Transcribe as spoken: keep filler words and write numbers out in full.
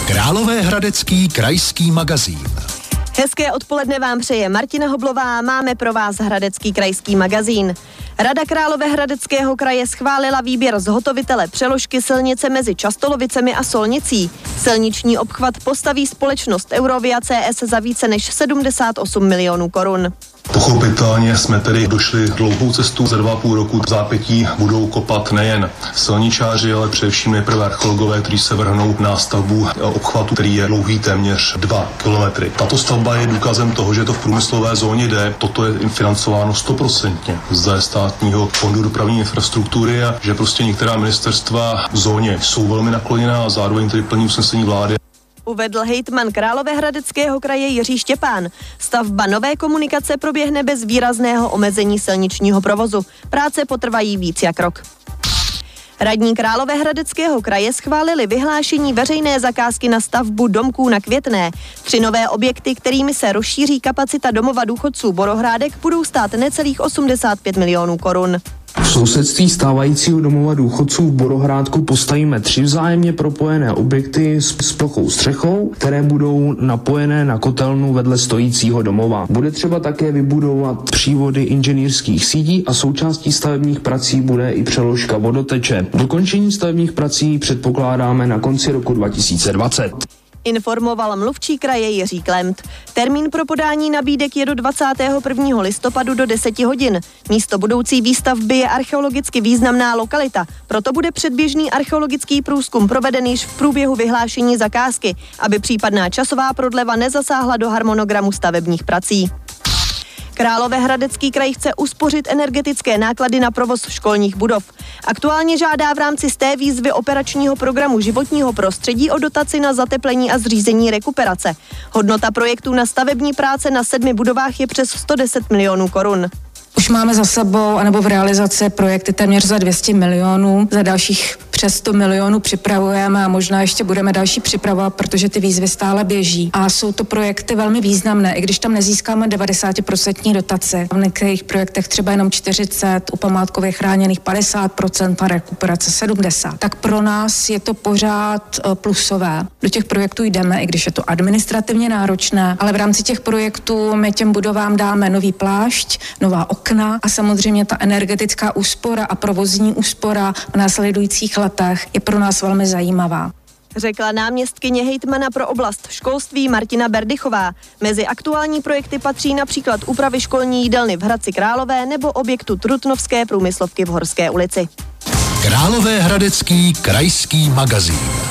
Královéhradecký krajský magazín. Hezké odpoledne vám přeje Martina Hoblová, máme pro vás Hradecký krajský magazín. Rada Královéhradeckého kraje schválila výběr zhotovitele přeložky silnice mezi Častolovicemi a Solnicí. Silniční obchvat postaví společnost Eurovia C S za více než sedmdesát osm milionů korun. Pochopitelně jsme tedy došli dlouhou cestu, za dva a půl roku v zápětí budou kopat nejen silničáři, ale především nejprve archeologové, kteří se vrhnou na stavbu obchvatu, který je dlouhý téměř dva kilometry. Tato stavba je důkazem toho, že to v průmyslové zóně jde. Toto je financováno stoprocentně ze státního fondu dopravní infrastruktury a že prostě některá ministerstva v zóně jsou velmi nakloněná a zároveň tedy plní usnesení vlády. Uvedl hejtman Královéhradeckého kraje Jiří Štěpán. Stavba nové komunikace proběhne bez výrazného omezení silničního provozu. Práce potrvají víc jak rok. Radní Královéhradeckého kraje schválili vyhlášení veřejné zakázky na stavbu domků na Květné. Tři nové objekty, kterými se rozšíří kapacita domova důchodců Borohrádek, budou stát necelých osmdesát pět milionů korun. V sousedství stávajícího domova důchodců v Borohrádku postavíme tři vzájemně propojené objekty s, s plochou střechou, které budou napojené na kotelnu vedle stojícího domova. Bude třeba také vybudovat přívody inženýrských sítí a součástí stavebních prací bude i přeložka vodoteče. Dokončení stavebních prací předpokládáme na konci roku dva tisíce dvacet. Informoval mluvčí kraje Jiří Klemt. Termín pro podání nabídek je do dvacátého prvního listopadu do deseti hodin. Místo budoucí výstavby je archeologicky významná lokalita, proto bude předběžný archeologický průzkum proveden již v průběhu vyhlášení zakázky, aby případná časová prodleva nezasáhla do harmonogramu stavebních prací. Královéhradecký kraj chce uspořit energetické náklady na provoz školních budov. Aktuálně žádá v rámci z té výzvy operačního programu životního prostředí o dotaci na zateplení a zřízení rekuperace. Hodnota projektů na stavební práce na sedmi budovách je přes sto deset milionů korun. Už máme za sebou, anebo v realizaci projekty téměř za dvě stě milionů, za dalších přes sto milionů připravujeme a možná ještě budeme další připravovat, protože ty výzvy stále běží. A jsou to projekty velmi významné, i když tam nezískáme devadesát procent dotace. V některých projektech třeba jenom čtyřicet, u památkově chráněných padesát procent a rekuperace sedmdesát procent. Tak pro nás je to pořád plusové. Do těch projektů jdeme, i když je to administrativně náročné, ale v rámci těch projektů my těm budovám dáme nový plášť, nová okna a samozřejmě ta energetická úspora a provozní úspora v následujících letech je pro nás velmi zajímavá. Řekla náměstkyně hejtmana pro oblast školství Martina Berdychová. Mezi aktuální projekty patří například úpravy školní jídelny v Hradci Králové nebo objektu Trutnovské průmyslovky v Horské ulici. Královéhradecký krajský magazín.